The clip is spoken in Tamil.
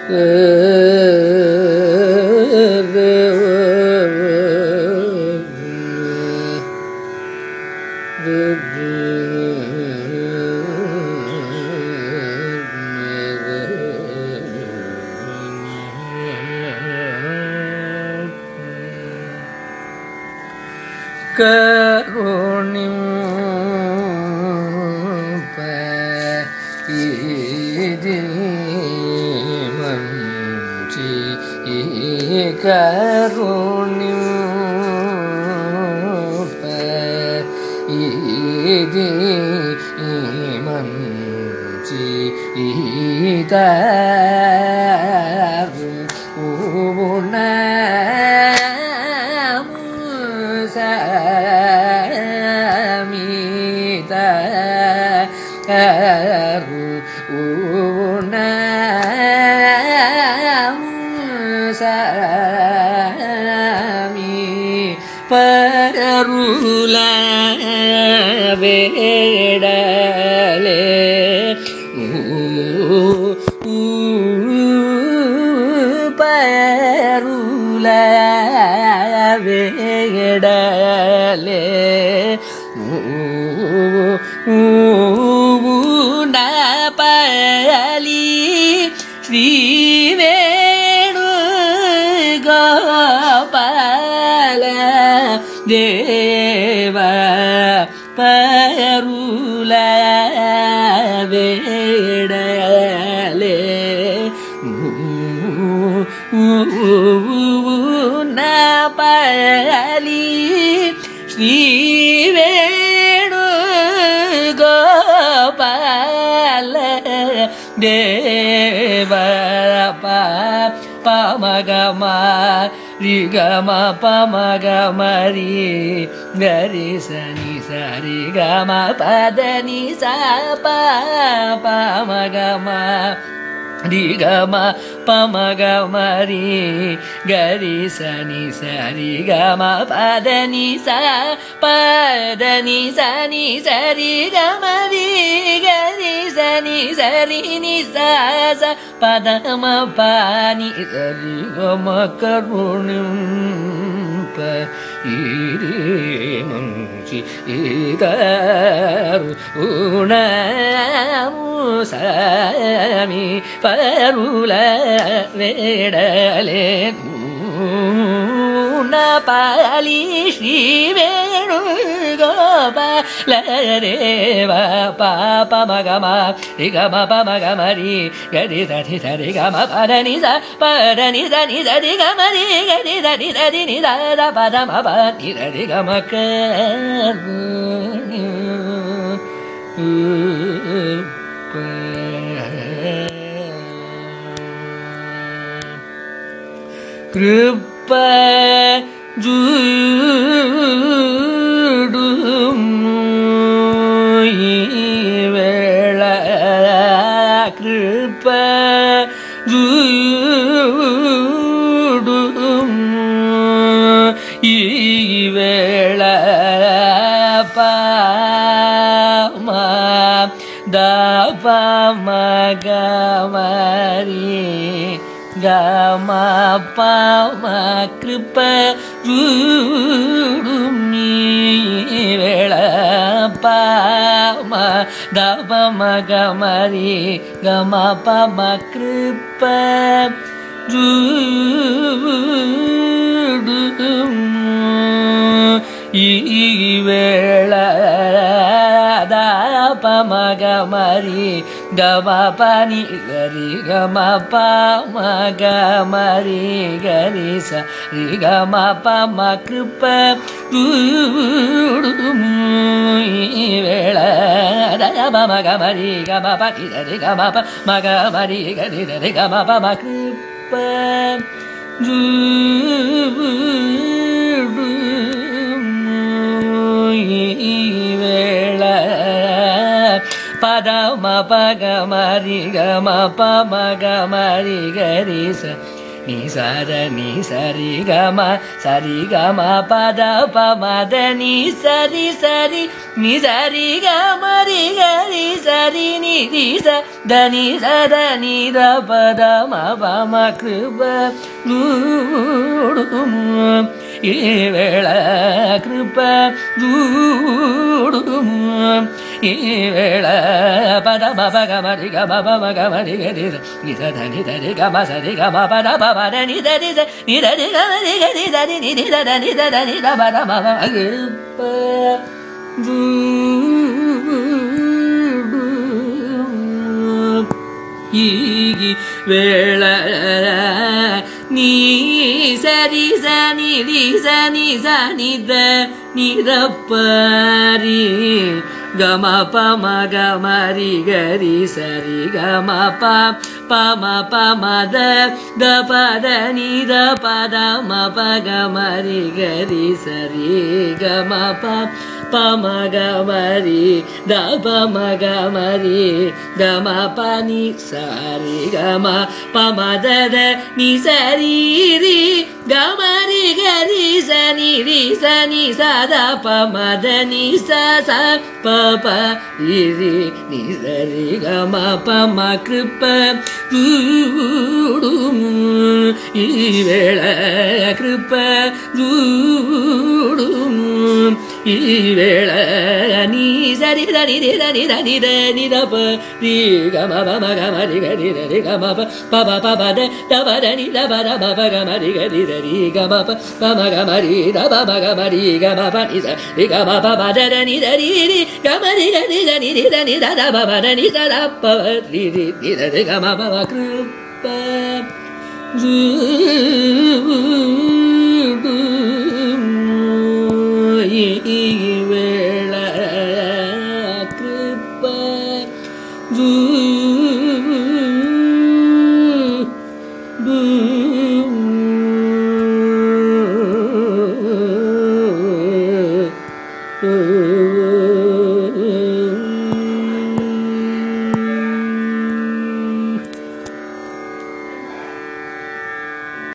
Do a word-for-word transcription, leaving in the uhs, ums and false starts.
கருணிம் மஞ்சி கருணிம் மஞ்சி தரு உண பரருல வேடலே பரருல வேடலே பலி ஸ்ரீ வேணு கோபால தேவ பருல வேடலே பலி ஸ்ரீ வேணு கோபால தேவ பமகம ரிகம பமகமரி கரி சனி சரி கம பதனி ச பமகம ரிகம பமகமரி கரி சனி சரி கம பதனி ச பதனி சனி சரி கமரி கரி சனி சரி நி ச பதம பானி சரி கம கருணிம் பீரே மஞ்சி இதரு உணமு சாமி பருல வேடலே பாலி ஸ்ரீ வேணு கோபால தேவ பாப மகம ரிகம பமகமரி கரி தரி தரி கம பதனி ச பதனி சனி சரி கமரி கரி தரி தரி நி த பதம பனி சரி கம கிருப்ப ஜூடும் வேள கிருப்ப ஜூடும் வேள பாம தபமகமரி கம பம கிருப ரூடுமி வேள பம தபமகமரி கம பம கிருப ரூடும் வேள பமகமரி கம பனி கரி கம பமகமரி கரி ச ரி கம பம கிருப ரூடும் வேள பமகமரி கம பனி கரி கம பமகமரி கரி கரி கம பம கிருப ரூடும் வேள பதம பகமரி கம பமகமரி கரி ச ni sa da ni sa ri ga ma sa ri ga ma pa da pa ma da ni sa ri sa ri ni sa ri ga ma ri ga ri sa ri ni ri sa da ni sa da ni da pa da ma pa ma kripa dudum ivela kripa dudum ivela pa da ma pa ga ma ri ga ma pa ma ga ma ri ga ri ni sa da ni da ri ga ma sa ri ga ma pa da pa ma da ni da ri sa ni da ri ga ma ri ga ri da ri ni ni da da ni da da ni da pa da ma pa ma kripa dudum igi vela ni sa ri sa ni ri sa ni sa ni da ni da pa ri ga ma pa ma ga ma ri ga ri sa ri ga ma pa pa ma pa ma da da pa da ni da pa da ma pa ga ma ri ga ri sa ri ga ma pa pa ma ga ma ri da pa ma ga ma ri ga ma pa ni sa ri ga ma pa ma da da ni sa ri ri ga ma ri ga ri sa ni ri sa ni sa da pa ma da ni sa sa pa pa ri ri ni sa ri ga ma pa ma kripa dudum ivela kripa dudum ivela ni sa ri da ni ri da ni da ni da ni da pa ri ga ma pa ma ga ma ri ga ri da ri ga ma pa pa pa pa pa da da pa da ni da pa da ma pa ga ma ri ga ri da ri ga ma pa pa ma ga ma ri da pa ma ga ma ri ga ma pa ni sa ri ga ma pa pa da da ni da ri ri ga ma ri ga ri da ni ri da ni da da pa pa da ni da da pa ri ri ni da ri ga ma pa ma kripa dudum ivela kripa dudum